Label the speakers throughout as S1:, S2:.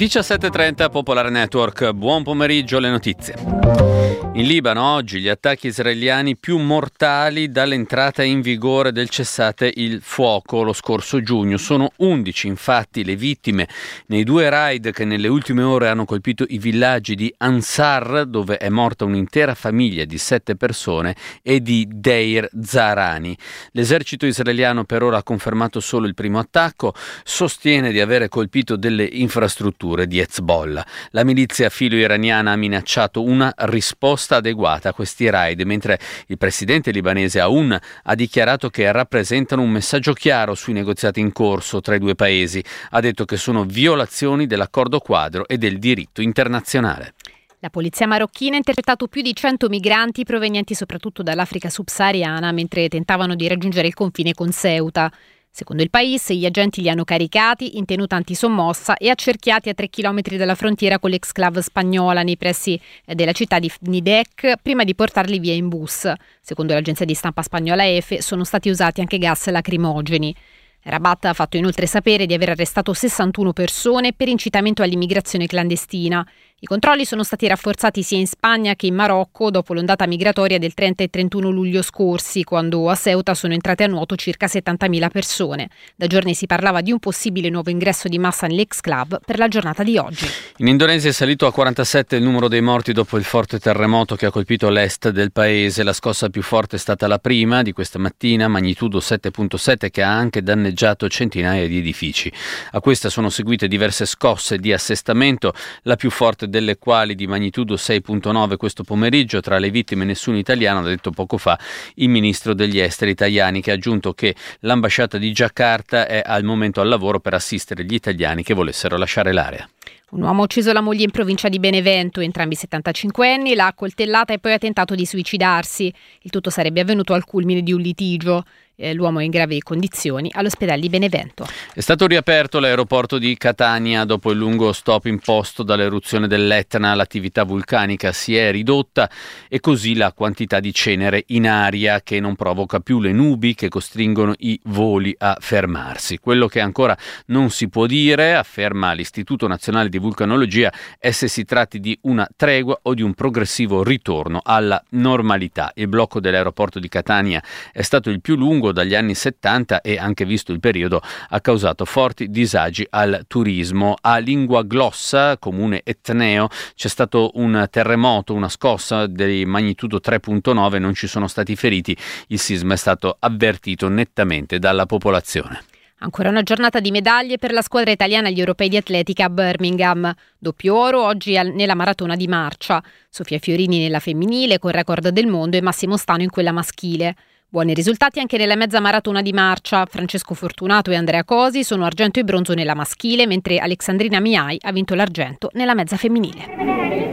S1: 17:30 Popolare Network, buon pomeriggio, le notizie. In Libano oggi gli attacchi israeliani più mortali dall'entrata in vigore del cessate il fuoco lo scorso giugno. Sono 11 infatti le vittime nei due raid che nelle ultime ore hanno colpito i villaggi di Ansar, dove è morta un'intera famiglia di 7 persone, e di Deir Zahrani. L'esercito israeliano per ora ha confermato solo il primo attacco, sostiene di avere colpito delle infrastrutture di Hezbollah. La milizia filo-iraniana ha minacciato una risposta adeguata a questi raid, mentre il presidente libanese Aoun ha dichiarato che rappresentano un messaggio chiaro sui negoziati in corso tra i due paesi. Ha detto che sono violazioni dell'accordo quadro e del diritto internazionale.
S2: La polizia marocchina ha intercettato più di 100 migranti provenienti soprattutto dall'Africa subsahariana mentre tentavano di raggiungere il confine con Ceuta. Secondo il País, gli agenti li hanno caricati in tenuta antisommossa e accerchiati a 3 chilometri dalla frontiera con l'exclave spagnola nei pressi della città di Nidec prima di portarli via in bus. Secondo l'agenzia di stampa spagnola EFE sono stati usati anche gas lacrimogeni. Rabat ha fatto inoltre sapere di aver arrestato 61 persone per incitamento all'immigrazione clandestina. I controlli sono stati rafforzati sia in Spagna che in Marocco dopo l'ondata migratoria del 30 e 31 luglio scorsi, quando a Ceuta sono entrate a nuoto circa 70.000 persone. Da giorni si parlava di un possibile nuovo ingresso di massa nell'Exclave per la giornata di oggi.
S1: In Indonesia è salito a 47 il numero dei morti dopo il forte terremoto che ha colpito l'est del paese. La scossa più forte è stata la prima di questa mattina, magnitudo 7.7, che ha anche danneggiato centinaia di edifici. A questa sono seguite diverse scosse di assestamento, la più forte delle quali di magnitudo 6.9 questo pomeriggio. Tra le vittime nessun italiano, ha detto poco fa il ministro degli esteri Tajani, che ha aggiunto che l'ambasciata di Giacarta è al momento al lavoro per assistere gli italiani che volessero lasciare l'area.
S2: Un uomo ha ucciso la moglie in provincia di Benevento, entrambi 75 anni, l'ha accoltellata e poi ha tentato di suicidarsi. Il tutto sarebbe avvenuto al culmine di un litigio. L'uomo è in gravi condizioni all'ospedale di Benevento.
S1: È stato riaperto l'aeroporto di Catania dopo il lungo stop imposto dall'eruzione dell'Etna. L'attività vulcanica si è ridotta e così la quantità di cenere in aria, che non provoca più le nubi che costringono i voli a fermarsi. Quello che ancora non si può dire, afferma l'Istituto Nazionale di Vulcanologia, è se si tratti di una tregua o di un progressivo ritorno alla normalità. Il blocco dell'aeroporto di Catania è stato il più lungo dagli anni 70 e, anche visto il periodo, ha causato forti disagi al turismo. A Linguaglossa, comune etneo, c'è stato un terremoto, una scossa di magnitudo 3.9, non ci sono stati feriti. Il sisma è stato avvertito nettamente dalla popolazione.
S2: Ancora una giornata di medaglie per la squadra italiana agli europei di atletica a Birmingham. Doppio oro oggi nella maratona di marcia. Sofia Fiorini nella femminile con record del mondo e Massimo Stano in quella maschile. Buoni risultati anche nella mezza maratona di marcia. Francesco Fortunato e Andrea Cosi sono argento e bronzo nella maschile, mentre Alexandrina Miai ha vinto l'argento nella mezza femminile.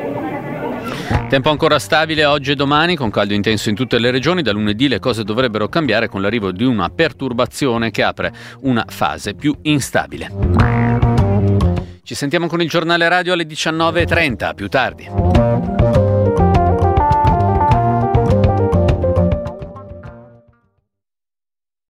S1: Tempo ancora stabile oggi e domani, con caldo intenso in tutte le regioni. Da lunedì le cose dovrebbero cambiare con l'arrivo di una perturbazione che apre una fase più instabile. Ci sentiamo con il giornale radio alle 19:30, più tardi.